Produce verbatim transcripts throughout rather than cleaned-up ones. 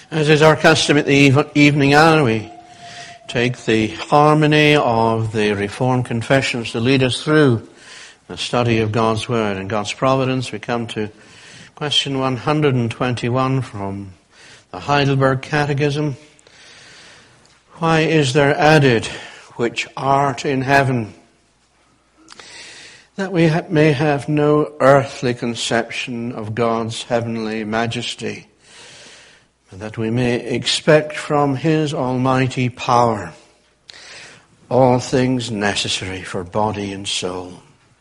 As is our custom at the evening hour, we take the harmony of the Reformed Confessions to lead us through the study of God's Word and God's providence. We come to question one hundred twenty-one from the Heidelberg Catechism. Why is there added, which art in heaven, that we may have no earthly conception of God's heavenly majesty, and that we may expect from His almighty power all things necessary for body and soul.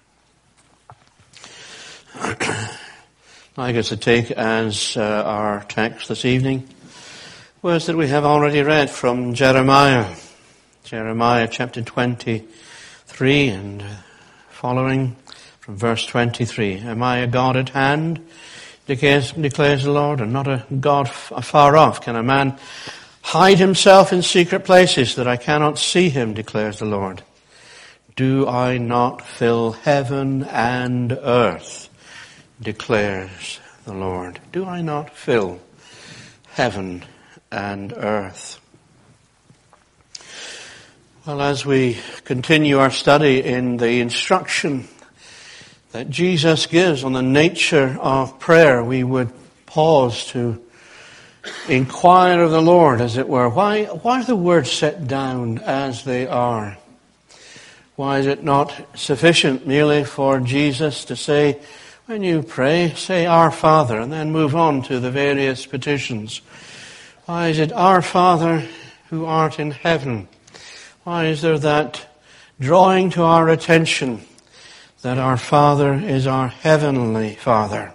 I'd like us to take as uh, our text this evening words that we have already read from Jeremiah, Jeremiah chapter twenty-three and following from verse twenty-three. Am I a God at hand, declares, declares the Lord, and not a God afar off? Can a man hide himself in secret places that I cannot see him, declares the Lord? Do I not fill heaven and earth, declares the Lord? Do I not fill heaven and earth? Well, as we continue our study in the instruction that Jesus gives on the nature of prayer, we would pause to inquire of the Lord, as it were. Why, why are the words set down as they are? Why is it not sufficient merely for Jesus to say, when you pray, say, Our Father, and then move on to the various petitions? Why is it, Our Father who art in heaven? Why is there that drawing to our attention that our Father is our heavenly Father?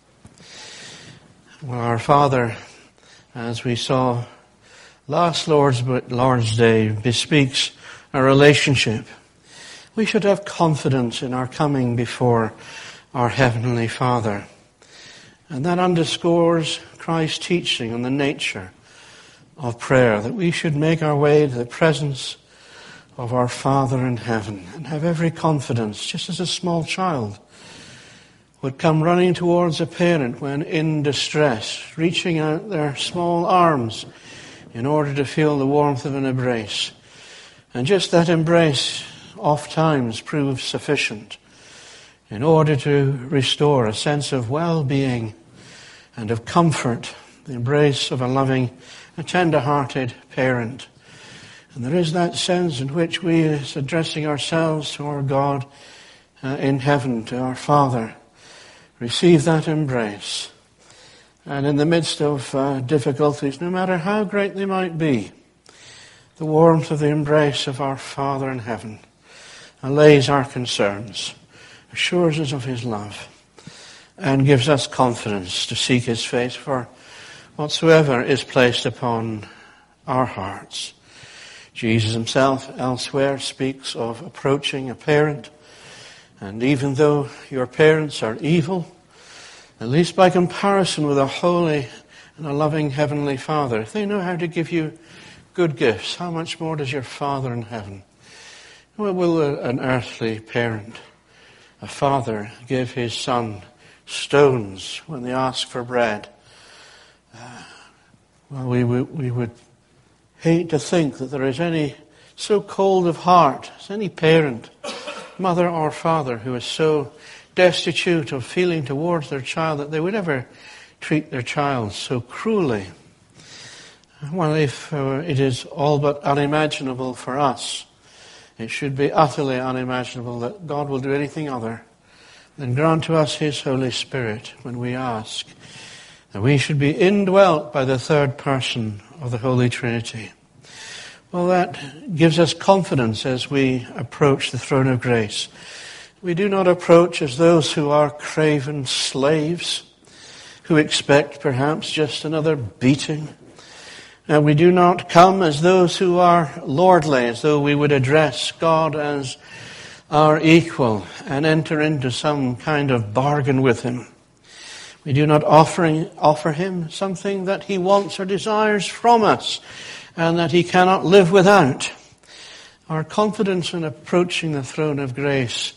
Well, our Father, as we saw last Lord's, Lord's Day, bespeaks a relationship. We should have confidence in our coming before our Heavenly Father. And that underscores Christ's teaching on the nature of prayer, that we should make our way to the presence of our Father in heaven and have every confidence, just as a small child would come running towards a parent when in distress, reaching out their small arms in order to feel the warmth of an embrace. And just that embrace oft times proves sufficient in order to restore a sense of well-being and of comfort, the embrace of a loving, a tender-hearted parent. And there is that sense in which we, as addressing ourselves to our God uh, in heaven, to our Father, receive that embrace. And in the midst of uh, difficulties, no matter how great they might be, the warmth of the embrace of our Father in heaven allays our concerns, assures us of His love, and gives us confidence to seek His face for whatsoever is placed upon our hearts. Jesus Himself elsewhere speaks of approaching a parent, and even though your parents are evil, at least by comparison with a holy and a loving Heavenly Father, if they know how to give you good gifts, how much more does your Father in heaven? Well, will an earthly parent, a father, give his son stones when they ask for bread? Uh, well, we, we, we would hate to think that there is any so cold of heart as any parent, mother or father, who is so destitute of feeling towards their child that they would ever treat their child so cruelly. Well, if uh, it is all but unimaginable for us, it should be utterly unimaginable that God will do anything other than grant to us His Holy Spirit when we ask that we should be indwelt by the third person of the Holy Trinity. Well, that gives us confidence as we approach the throne of grace. We do not approach as those who are craven slaves, who expect perhaps just another beating. And we do not come as those who are lordly, as though we would address God as our equal and enter into some kind of bargain with Him. We do not offer, offer Him something that He wants or desires from us and that He cannot live without. Our confidence in approaching the throne of grace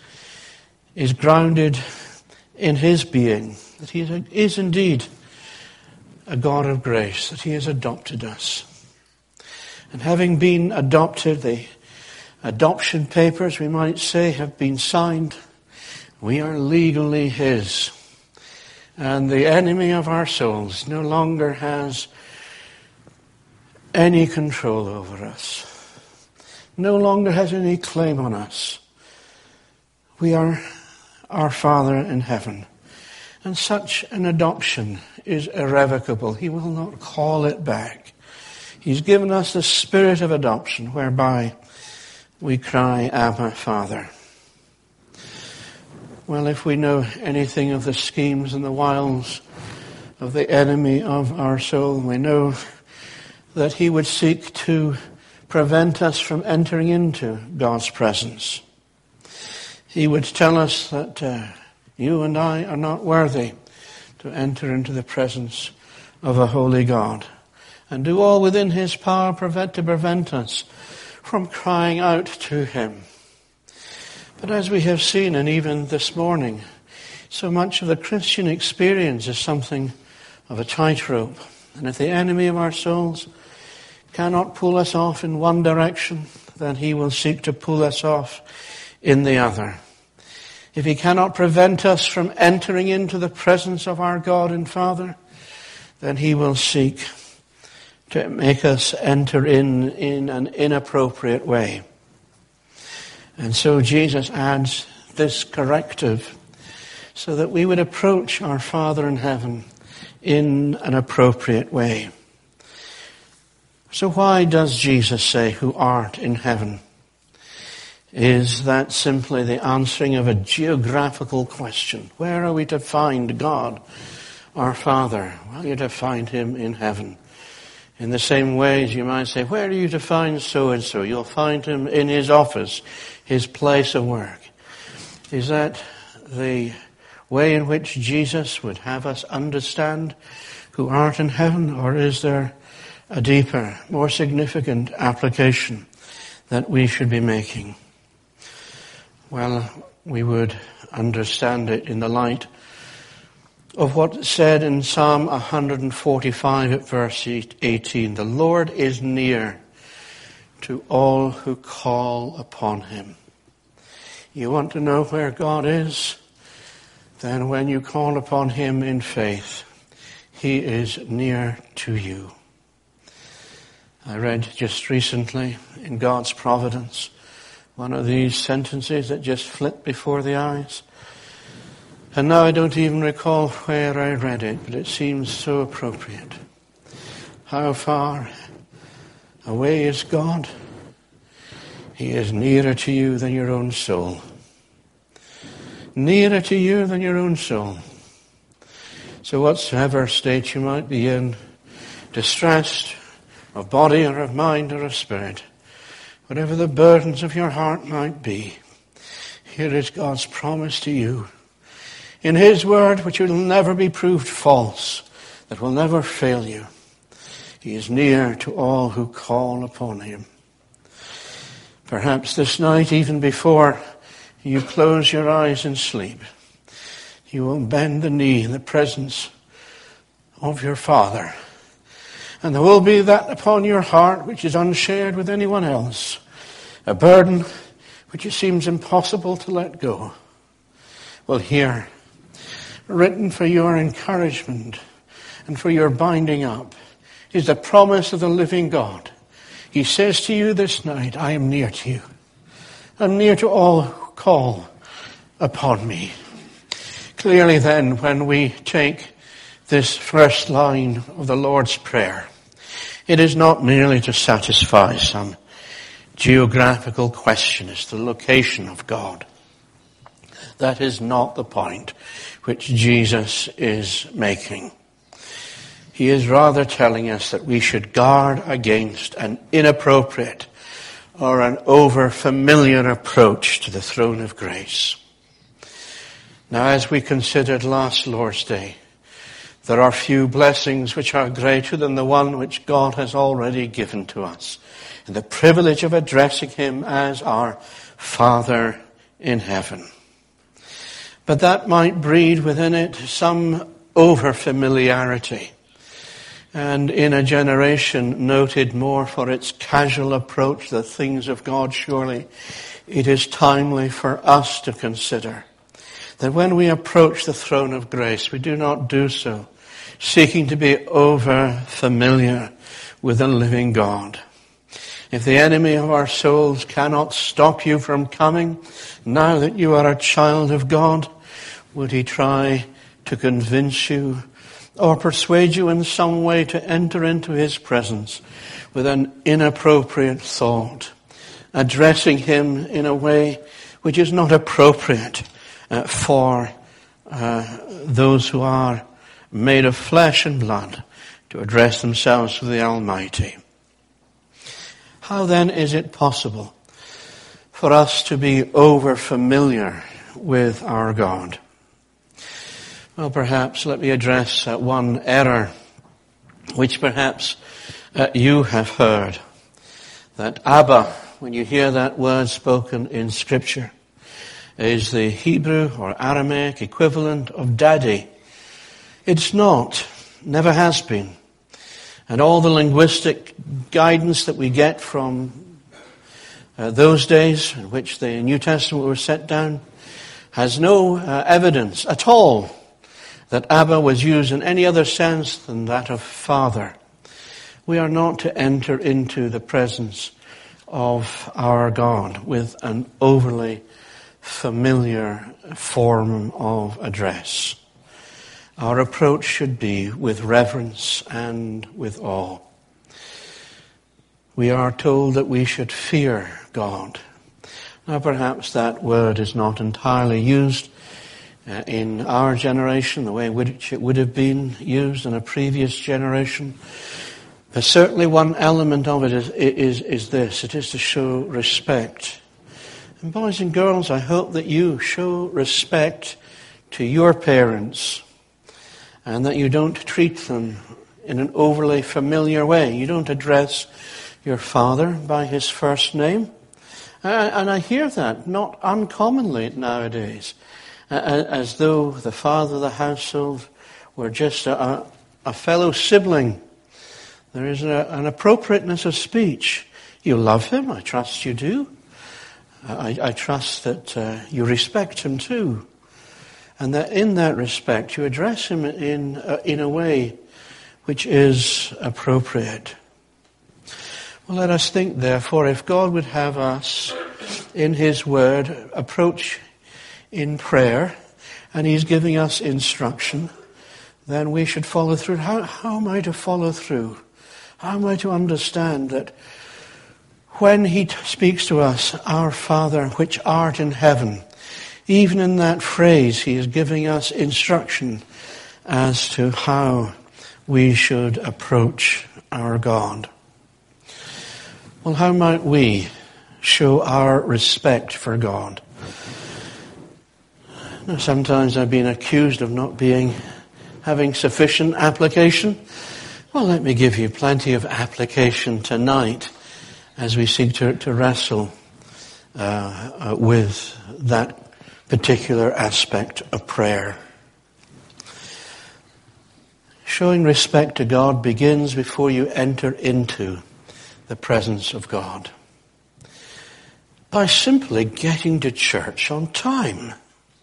is grounded in His being, that He is indeed a God of grace, that he has adopted us. And having been adopted, the adoption papers, we might say, have been signed. We are legally his. And the enemy of our souls no longer has any control over us. No longer has any claim on us. We are our Father in heaven. And such an adoption is irrevocable. He will not call it back. He's given us the spirit of adoption, whereby we cry, Abba, Father. Well, if we know anything of the schemes and the wiles of the enemy of our soul, we know that he would seek to prevent us from entering into God's presence. He would tell us that uh, you and I are not worthy to enter into the presence of a holy God, and do all within his power prevent, to prevent us from crying out to him. But as we have seen, and even this morning, so much of the Christian experience is something of a tightrope. And if the enemy of our souls cannot pull us off in one direction, then he will seek to pull us off in the other. If he cannot prevent us from entering into the presence of our God and Father, then he will seek to make us enter in in an inappropriate way. And so Jesus adds this corrective so that we would approach our Father in heaven in an appropriate way. So why does Jesus say, who art in heaven? Is that simply the answering of a geographical question? Where are we to find God, our Father? Well, you're to find him in heaven. In the same way as you might say, where are you to find so-and-so? You'll find him in his office, his place of work. Is that the way in which Jesus would have us understand who art in heaven? Or is there a deeper, more significant application that we should be making? Well, we would understand it in the light of what's said in Psalm one forty-five at verse eighteen. The Lord is near to all who call upon him. You want to know where God is? Then when you call upon him in faith, he is near to you. I read just recently in God's providence one of these sentences that just flit before the eyes. And now I don't even recall where I read it, but it seems so appropriate. How far away is God? He is nearer to you than your own soul. Nearer to you than your own soul. So whatsoever state you might be in, distressed, of body or of mind or of spirit, whatever the burdens of your heart might be, here is God's promise to you. In his word, which will never be proved false, that will never fail you. He is near to all who call upon him. Perhaps this night, even before you close your eyes in sleep, you will bend the knee in the presence of your Father. And there will be that upon your heart which is unshared with anyone else. A burden which it seems impossible to let go. Well, here, written for your encouragement and for your binding up, is the promise of the living God. He says to you this night, I am near to you. I'm near to all who call upon me. Clearly then, when we take this first line of the Lord's Prayer, it is not merely to satisfy some geographical question as to the location of God. That is not the point which Jesus is making. He is rather telling us that we should guard against an inappropriate or an over-familiar approach to the throne of grace. Now, as we considered last Lord's Day, there are few blessings which are greater than the one which God has already given to us, and the privilege of addressing him as our Father in heaven. But that might breed within it some over-familiarity. and in a generation noted more for its casual approach to the things of God, surely it is timely for us to consider that when we approach the throne of grace, we do not do so seeking to be over familiar with the living God. If the enemy of our souls cannot stop you from coming, now that you are a child of God, would he try to convince you or persuade you in some way to enter into his presence with an inappropriate thought, addressing him in a way which is not appropriate uh, for uh, those who are made of flesh and blood to address themselves to the Almighty? How then is it possible for us to be over familiar with our God? Well, perhaps let me address uh, one error which perhaps uh, you have heard. That Abba, when you hear that word spoken in Scripture, is the Hebrew or Aramaic equivalent of daddy. It's not, never has been. And all the linguistic guidance that we get from uh, those days in which the New Testament was set down has no uh, evidence at all that Abba was used in any other sense than that of father. We are not to enter into the presence of our God with an overly familiar form of address. Our approach should be with reverence and with awe. We are told that we should fear God. Now perhaps that word is not entirely used uh, in our generation the way which it would have been used in a previous generation. But certainly one element of it is, is, is this. It is to show respect. And boys and girls, I hope that you show respect to your parents, and that you don't treat them in an overly familiar way. You don't address your father by his first name. And I hear that not uncommonly nowadays, as though the father of the household were just a, a fellow sibling. There is a, an appropriateness of speech. You love him, I trust you do. I, I trust that uh, you respect him too. And that in that respect, you address him in uh, in a way which is appropriate. Well, let us think, therefore, if God would have us in his word approach in prayer, and he's giving us instruction, then we should follow through. How, how am I to follow through? How am I to understand that when he t- speaks to us, our Father which art in heaven, even in that phrase, he is giving us instruction as to how we should approach our God. Well, how might we show our respect for God? Now, sometimes I've been accused of not being, having sufficient application. Well, let me give you plenty of application tonight as we seek to, to wrestle uh, uh, with that particular aspect of prayer. Showing respect to God begins before you enter into the presence of God, by simply getting to church on time.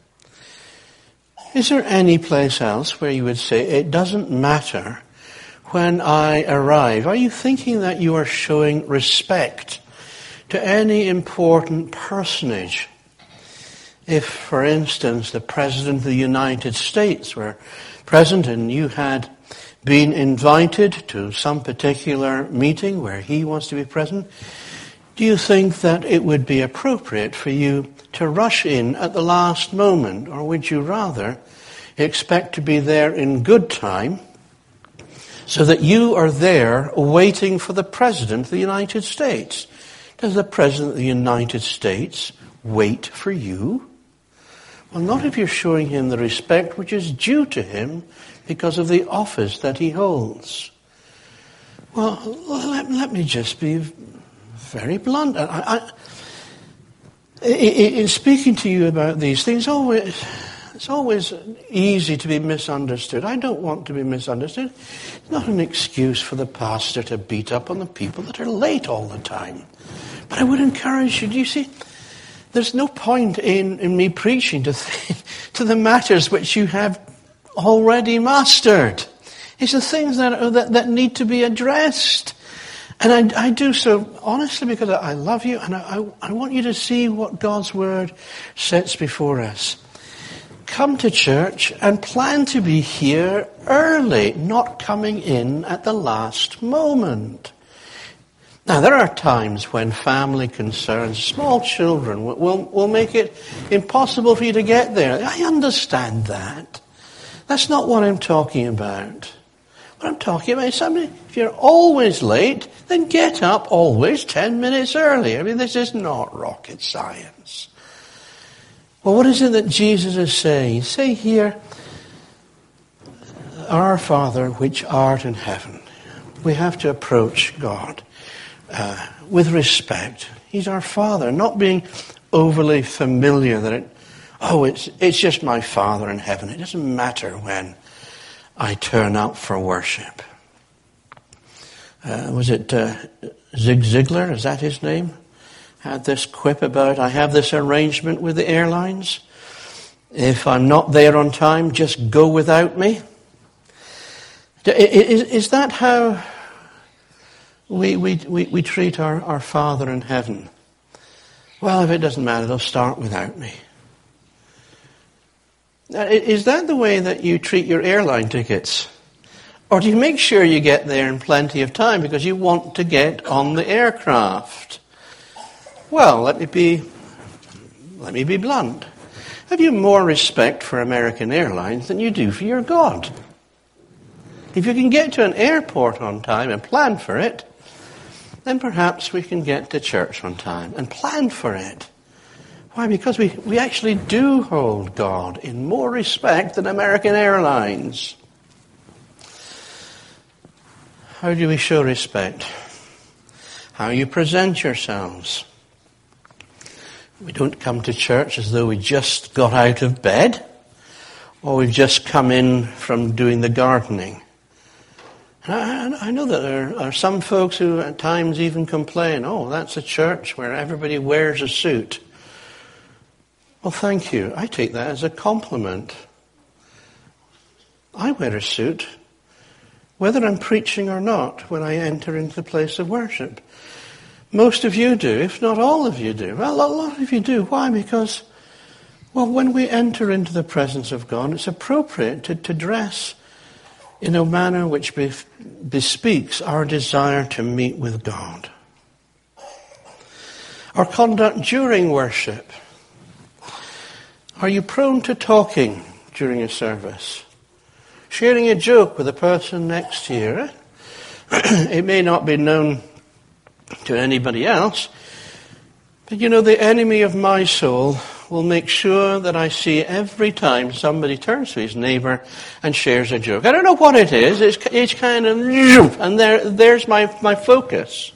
Is there any place else where you would say, it doesn't matter when I arrive? Are you thinking that you are showing respect to any important personage? If, for instance, the President of the United States were present and you had been invited to some particular meeting where he was to be present, do you think that it would be appropriate for you to rush in at the last moment? Or would you rather expect to be there in good time so that you are there waiting for the President of the United States? Does the President of the United States wait for you? Well, not if you're showing him the respect which is due to him because of the office that he holds. Well, let, let me just be very blunt. I, I, in speaking to you about these things, always It's always easy to be misunderstood. I don't want to be misunderstood. It's not an excuse for the pastor to beat up on the people that are late all the time. But I would encourage you, do you see, there's no point in, in me preaching to, th- to the matters which you have already mastered. It's the things that, are, that, that need to be addressed. And I, I do so honestly because I love you and I, I, I want you to see what God's Word sets before us. Come to church and plan to be here early, not coming in at the last moment. Now, there are times when family concerns, small children, will, will, will make it impossible for you to get there. I understand that. That's not what I'm talking about. What I'm talking about is somebody, if you're always late, then get up always ten minutes early. I mean, this is not rocket science. Well, what is it that Jesus is saying? Say here, Our Father which art in heaven. We have to approach God uh, with respect. He's our Father, not being overly familiar that it, oh, it's it's just my Father in heaven. It doesn't matter when I turn up for worship. Uh, was it uh, Zig Ziglar? Is that his name? Had this quip about, I have this arrangement with the airlines. If I'm not there on time, just go without me. Is, is that how we, we, we, we treat our, our Father in heaven? Well, if it doesn't matter, they'll start without me. Is that the way that you treat your airline tickets? Or do you make sure you get there in plenty of time because you want to get on the aircraft? Well, let me be, let me be blunt. Have you more respect for American Airlines than you do for your God? If you can get to an airport on time and plan for it, then perhaps we can get to church on time and plan for it. Why? Because we, we actually do hold God in more respect than American Airlines. How do we show respect? How you present yourselves. We don't come to church as though we just got out of bed or we've just come in from doing the gardening. And I, I know that there are some folks who at times even complain, oh, that's a church where everybody wears a suit. Well, thank you. I take that as a compliment. I wear a suit, whether I'm preaching or not, when I enter into the place of worship. Most of you do, if not all of you do. Well, a lot of you do. Why? Because, well, when we enter into the presence of God, it's appropriate to, to dress in a manner which bespeaks our desire to meet with God. Our conduct during worship. Are you prone to talking during a service? Sharing a joke with the person next to you? It may not be known to anybody else, but you know, the enemy of my soul will make sure that I see every time somebody turns to his neighbour and shares a joke. I don't know what it is. It's, it's kind of, and there, there's my, my focus.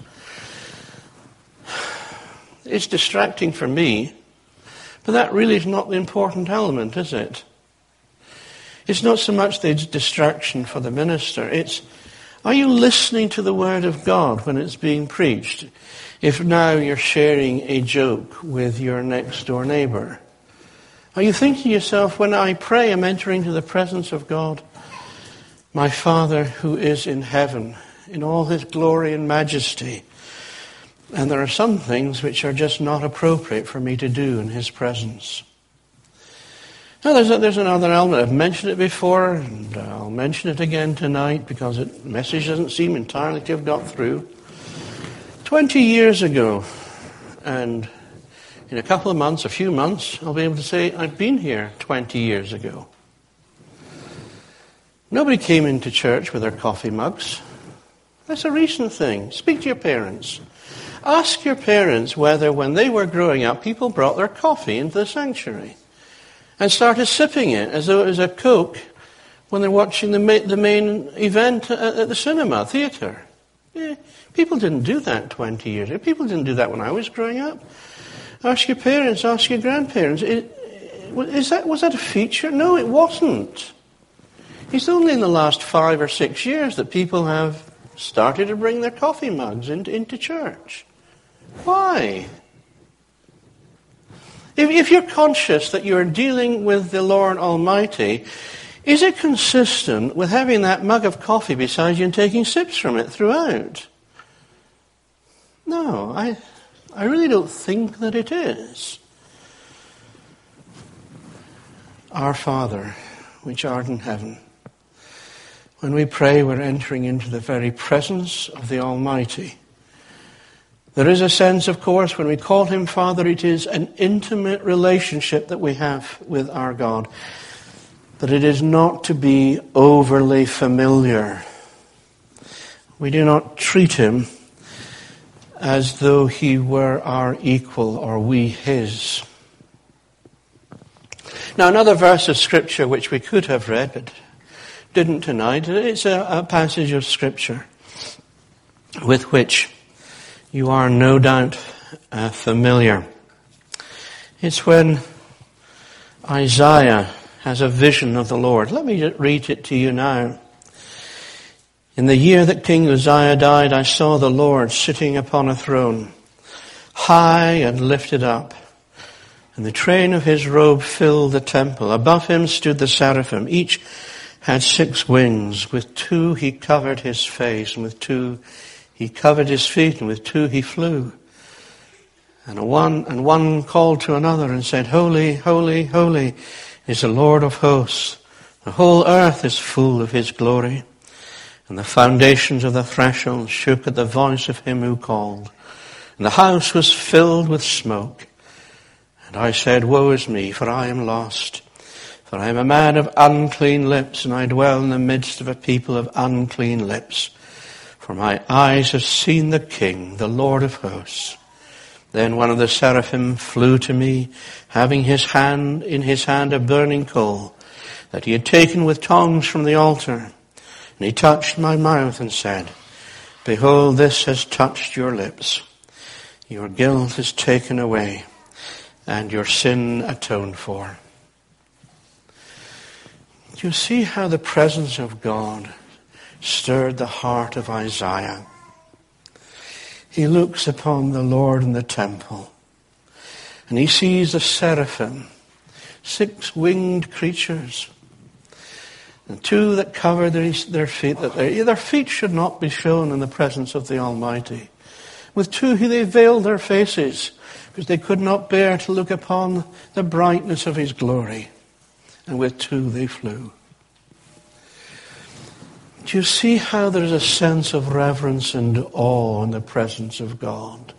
It's distracting for me, but that really is not the important element, is it? It's not so much the distraction for the minister. It's, are you listening to the Word of God when it's being preached? If now you're sharing a joke with your next door neighbour. Are you thinking to yourself, when I pray, I'm entering into the presence of God, my Father who is in heaven, in all his glory and majesty. And there are some things which are just not appropriate for me to do in his presence. Now, there's, a, there's another element. I've mentioned it before, and I'll mention it again tonight because the message doesn't seem entirely to have got through. Twenty years ago, and in a couple of months, a few months, I'll be able to say I've been here twenty years ago. Nobody came into church with their coffee mugs. That's a recent thing. Speak to your parents. Ask your parents whether when they were growing up, people brought their coffee into the sanctuary and started sipping it as though it was a Coke when they're watching the, ma- the main event at, at the cinema, theatre. Yeah, people didn't do that twenty years ago. People didn't do that when I was growing up. Ask your parents, ask your grandparents. It, is that, was that a feature? No, it wasn't. It's only in the last five or six years that people have started to bring their coffee mugs into, into church. Why? If, if you're conscious that you're dealing with the Lord Almighty, is it consistent with having that mug of coffee beside you and taking sips from it throughout? No, I, I really don't think that it is. Our Father, which art in heaven. When we pray, we're entering into the very presence of the Almighty. There is a sense, of course, when we call him Father, it is an intimate relationship that we have with our God. But it is not to be overly familiar. We do not treat him as though he were our equal or we his. Now, another verse of Scripture which we could have read but didn't tonight, it's a, a passage of Scripture with which you are no doubt uh, familiar. It's when Isaiah has a vision of the Lord. Let me read it to you now. In the year that King Uzziah died, I saw the Lord sitting upon a throne, high and lifted up, and the train of his robe filled the temple. Above him stood the seraphim. Each had six wings. With two he covered his face, and with two he covered his feet, and with two he flew. And one, and one called to another and said, Holy, holy, holy is the Lord of hosts. The whole earth is full of his glory. And the foundations of the threshold shook at the voice of him who called. And the house was filled with smoke. And I said, Woe is me, for I am lost. For I am a man of unclean lips, and I dwell in the midst of a people of unclean lips. For my eyes have seen the King, the Lord of hosts. Then one of the seraphim flew to me, having his hand in his hand a burning coal, that he had taken with tongs from the altar. And he touched my mouth and said, Behold, this has touched your lips. Your guilt is taken away, and your sin atoned for. Do you see how the presence of God stirred the heart of Isaiah? He looks upon the Lord in the temple, and he sees the seraphim, six winged creatures, and two that cover their, their feet, that their, their feet should not be shown in the presence of the Almighty. With two they veiled their faces, because they could not bear to look upon the brightness of his glory. And with two they flew. Do you see how there is a sense of reverence and awe in the presence of God?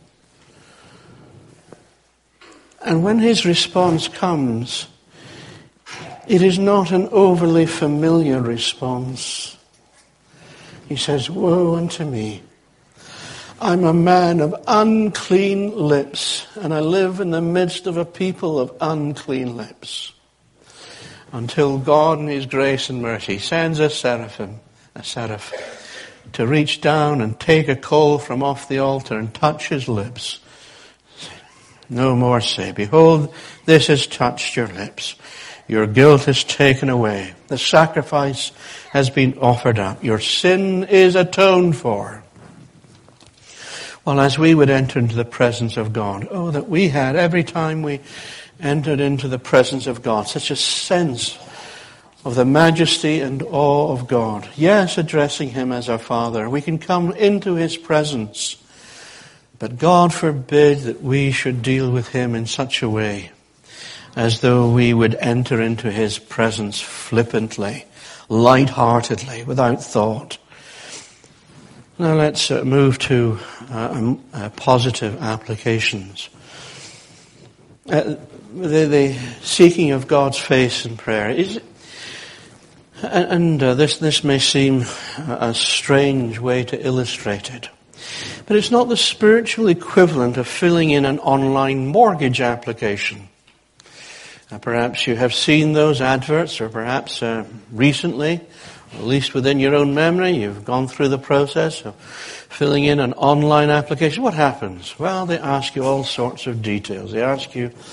And when his response comes, it is not an overly familiar response. He says, Woe unto me. I'm a man of unclean lips, and I live in the midst of a people of unclean lips. Until God in his grace and mercy sends a seraphim, a seraph, to reach down and take a coal from off the altar and touch his lips. No more say, Behold, this has touched your lips. Your guilt is taken away. The sacrifice has been offered up. Your sin is atoned for. Well, as we would enter into the presence of God, oh, that we had, every time we entered into the presence of God, such a sense of the majesty and awe of God. Yes, addressing him as our Father. We can come into his presence. But God forbid that we should deal with him in such a way as though we would enter into his presence flippantly, light-heartedly, without thought. Now let's uh, move to uh, um, uh, positive applications. Uh, the, the seeking of God's face in prayer is, and, and uh, this this may seem a strange way to illustrate it, but it's not the spiritual equivalent of filling in an online mortgage application. Uh, perhaps you have seen those adverts, or perhaps uh, recently, or at least within your own memory, you've gone through the process of filling in an online application. What happens? Well, they ask you all sorts of details. They ask you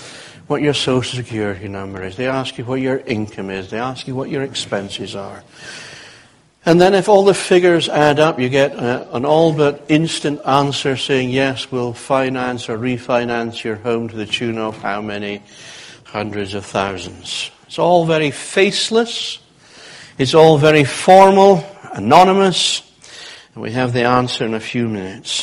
what your social security number is. They ask you what your income is. They ask you what your expenses are. And then if all the figures add up, you get a, an all but instant answer saying, yes, we'll finance or refinance your home to the tune of how many hundreds of thousands. It's all very faceless. It's all very formal, anonymous. And we have the answer in a few minutes.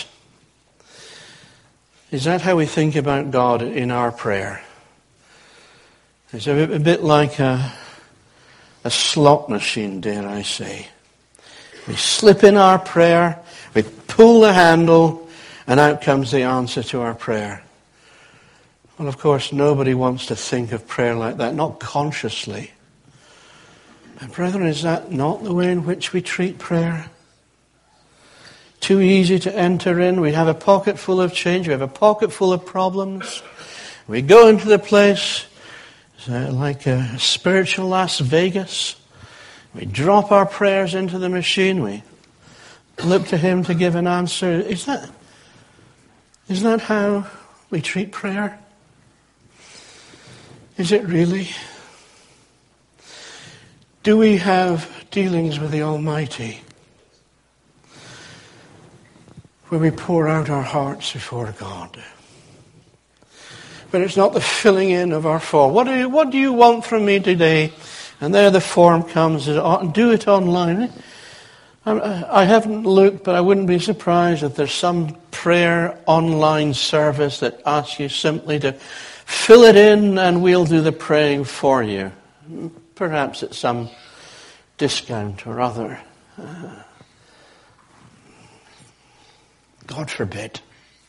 Is that how we think about God in our prayer? It's a bit, a bit like a, a slot machine, dare I say. We slip in our prayer, we pull the handle, and out comes the answer to our prayer. Well, of course, nobody wants to think of prayer like that, not consciously. But brethren, is that not the way in which we treat prayer? Too easy to enter in. We have a pocket full of change. We have a pocket full of problems. We go into the place uh, like a spiritual Las Vegas. We drop our prayers into the machine. We look to Him to give an answer. Is that, is that how we treat prayer? Is it really? Do we have dealings with the Almighty where we pour out our hearts before God? But it's not the filling in of our form. What do you, what do you want from me today? And there the form comes. Do it online. I haven't looked, but I wouldn't be surprised if there's some prayer online service that asks you simply to fill it in and we'll do the praying for you. Perhaps at some discount or other. God forbid.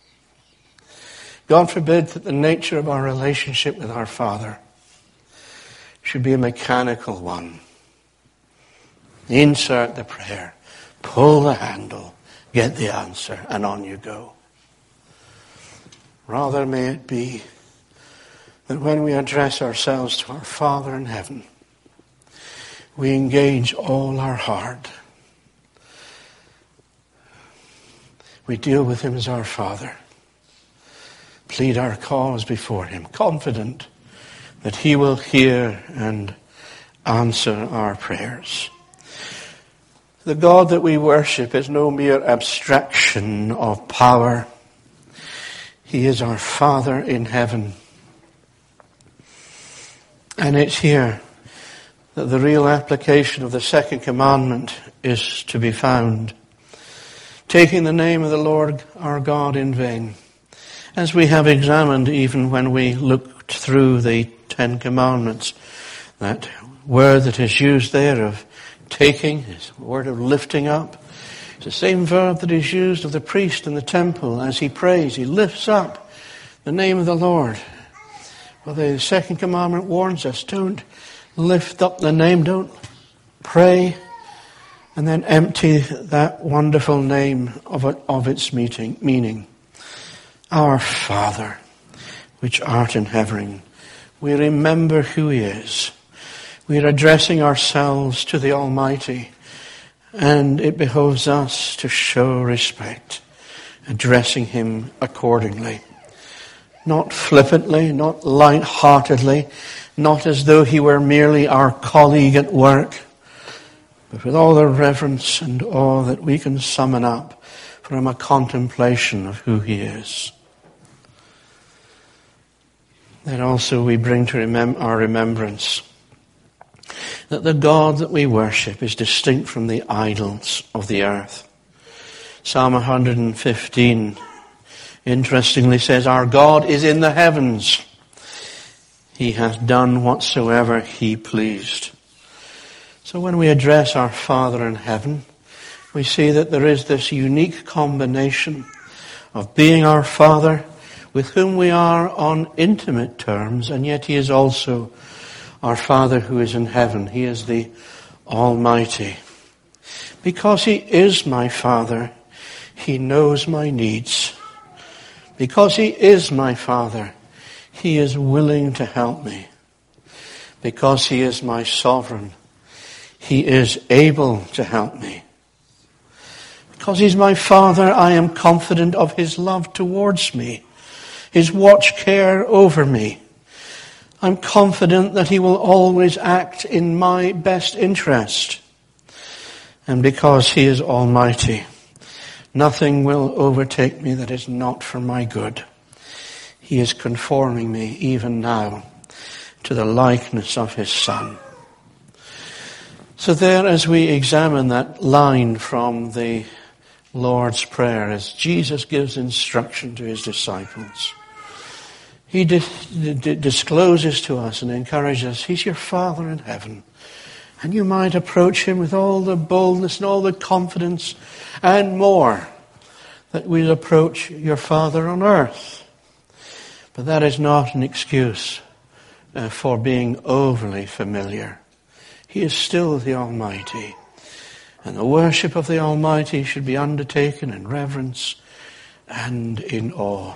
God forbid that the nature of our relationship with our Father should be a mechanical one. Insert the prayer, pull the handle, get the answer, and on you go. Rather may it be that when we address ourselves to our Father in heaven, we engage all our heart. We deal with Him as our Father. Plead our cause before Him, confident that He will hear and answer our prayers. The God that we worship is no mere abstraction of power. He is our Father in heaven. And it's here that the real application of the second commandment is to be found. Taking the name of the Lord our God in vain. As we have examined even when we looked through the Ten Commandments, that word that is used there of taking is the word of lifting up. It's the same verb that is used of the priest in the temple as he prays. He lifts up the name of the Lord. Well, the second commandment warns us, don't lift up the name, don't pray and then empty that wonderful name of it, of its meeting, meaning. Our Father, which art in heaven. We remember who He is. We are addressing ourselves to the Almighty, and it behoves us to show respect, addressing Him accordingly. Not flippantly, not light-heartedly, not as though He were merely our colleague at work, but with all the reverence and awe that we can summon up from a contemplation of who He is. Then also we bring to remem- our remembrance that the God that we worship is distinct from the idols of the earth. Psalm one hundred fifteen interestingly says, our God is in the heavens. He hath done whatsoever He pleased. So when we address our Father in heaven, we see that there is this unique combination of being our Father, with whom we are on intimate terms, and yet He is also our Father who is in heaven. He is the Almighty. Because He is my Father, He knows my needs. Because He is my Father, He is willing to help me. Because He is my sovereign, He is able to help me. Because He's my Father, I am confident of His love towards me, His watch care over me. I'm confident that he will always act in my best interest. And because he is almighty, nothing will overtake me that is not for my good. He is conforming me even now to the likeness of his Son. So there, as we examine that line from the Lord's Prayer, as Jesus gives instruction to his disciples, he di- di- discloses to us and encourages us, he's your Father in heaven. And you might approach him with all the boldness and all the confidence and more that we'll approach your Father on earth. But that is not an excuse uh, for being overly familiar. He is still the Almighty. And the worship of the Almighty should be undertaken in reverence and in awe.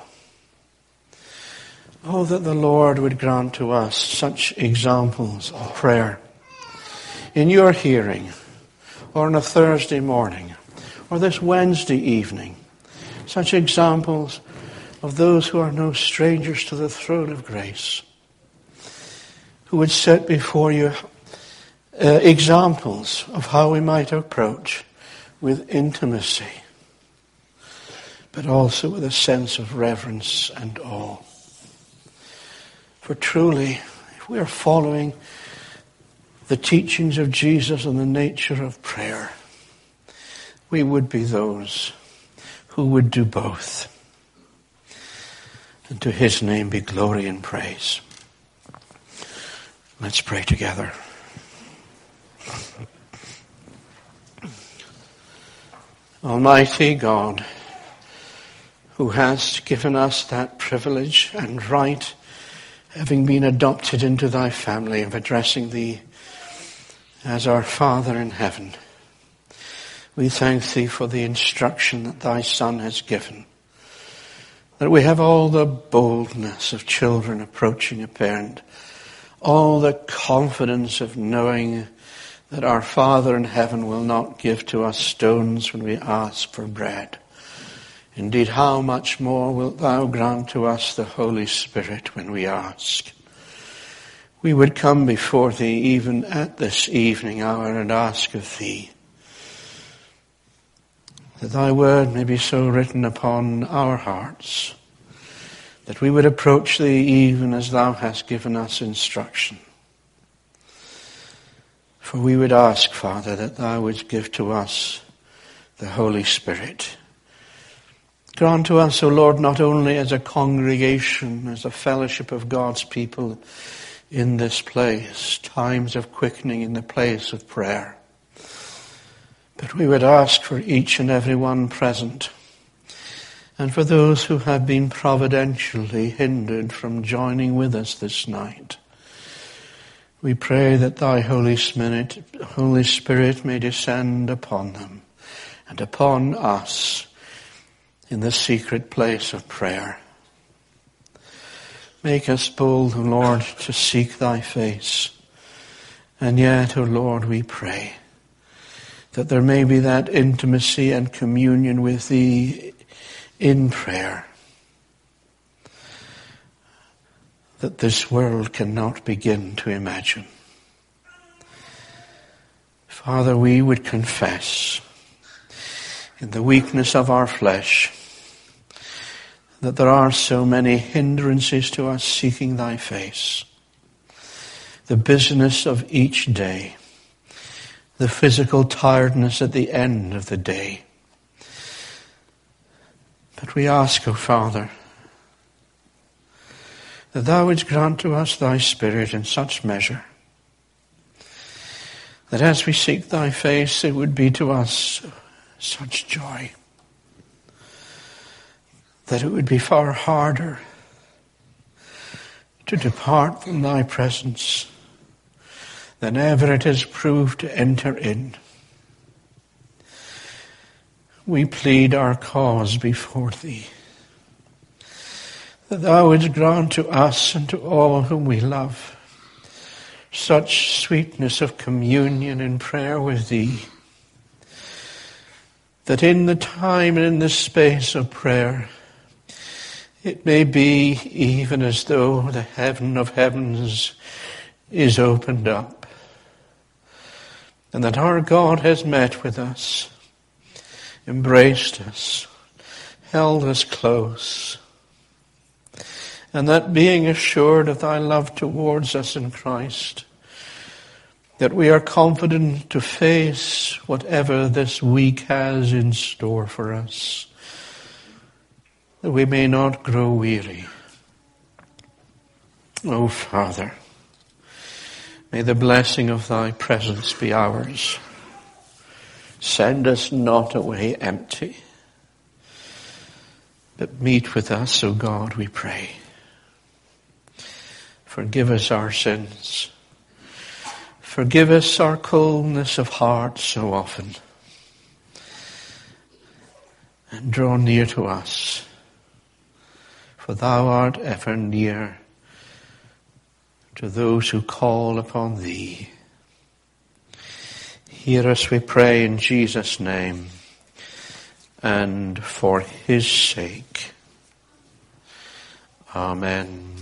Oh, that the Lord would grant to us such examples of prayer in your hearing, or on a Thursday morning, or this Wednesday evening. Such examples of those who are no strangers to the throne of grace, who would set before you uh, examples of how we might approach with intimacy, but also with a sense of reverence and awe. For truly, if we are following the teachings of Jesus on the nature of prayer, we would be those who would do both. And to his name be glory and praise. Let's pray together. Almighty God, who has given us that privilege and right, having been adopted into thy family, of addressing thee as our Father in heaven, we thank thee for the instruction that thy Son has given, that we have all the boldness of children approaching a parent, all the confidence of knowing that our Father in heaven will not give to us stones when we ask for bread. Indeed, how much more wilt thou grant to us the Holy Spirit when we ask? We would come before thee even at this evening hour and ask of thee that thy word may be so written upon our hearts that we would approach thee even as thou hast given us instruction. For we would ask, Father, that thou wouldst give to us the Holy Spirit. Grant to us, O Lord, not only as a congregation, as a fellowship of God's people in this place, times of quickening in the place of prayer, but we would ask for each and every one present, and for those who have been providentially hindered from joining with us this night. We pray that thy Holy Spirit, Holy Spirit may descend upon them and upon us in the secret place of prayer. Make us bold, O Lord, to seek thy face. And yet, O Lord, we pray that there may be that intimacy and communion with thee in prayer that this world cannot begin to imagine. Father, we would confess in the weakness of our flesh that there are so many hindrances to us seeking thy face. The busyness of each day, the physical tiredness at the end of the day. But we ask, O Father, that thou wouldst grant to us thy Spirit in such measure that as we seek thy face, it would be to us such joy that it would be far harder to depart from thy presence than ever it has proved to enter in. We plead our cause before thee, that thou wouldst grant to us and to all whom we love such sweetness of communion in prayer with thee, that in the time and in the space of prayer, It may be even as though the heaven of heavens is opened up, and that our God has met with us, embraced us, held us close, and that being assured of thy love towards us in Christ, that we are confident to face whatever this week has in store for us, that we may not grow weary. O Father, may the blessing of thy presence be ours. Send us not away empty, but meet with us, O God, we pray. Forgive us our sins. Forgive us our coldness of heart so often. And draw near to us, for thou art ever near to those who call upon thee. Hear us, we pray, in Jesus' name, and for his sake. Amen.